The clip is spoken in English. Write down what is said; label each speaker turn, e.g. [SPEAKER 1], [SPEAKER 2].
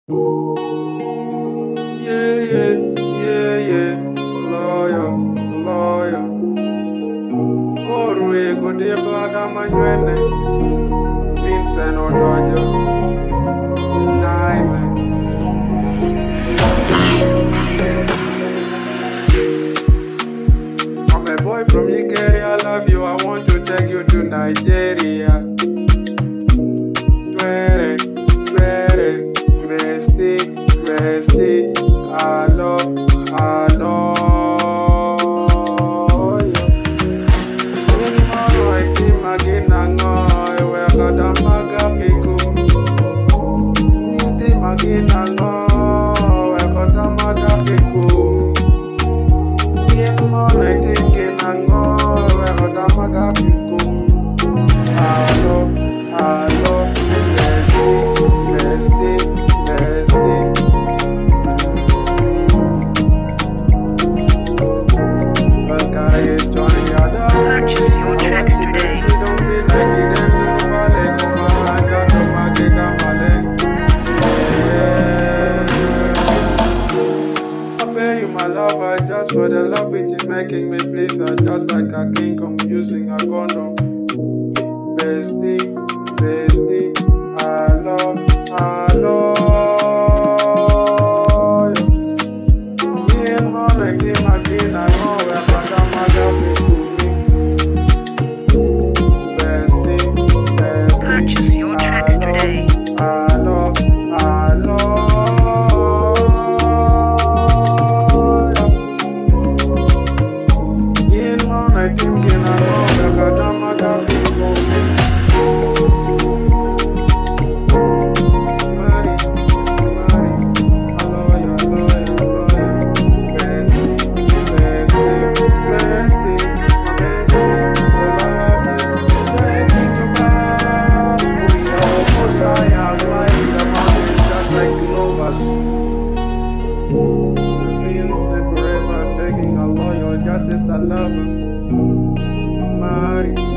[SPEAKER 1] Yeah, yeah, yeah, yeah. Lawyer, lawyer. Korwe kodeko adamanyene. Vincent Odojo. Nine. I'm a boy from Nigeria. I love you. I want to take you to Nigeria. Twere, twere, bestie, hello, hello. In my right team again, I know where Kadamaga Pico. In team again, I know where Kadamaga Pico. In my right team again, I know where Kadamaga Pico. Hello, hello.
[SPEAKER 2] Purchase your tracks today.
[SPEAKER 1] I pay you my love, just for the love which is making me please. Just like a king, I'm using a condom. Bestie, I love. Yeah, man, again, I know where
[SPEAKER 2] Purchase your tracks today.
[SPEAKER 1] I love. Yeah, man, I think I know where Kadamaga Pico. Forever taking a loyal justice, I love her. Mari.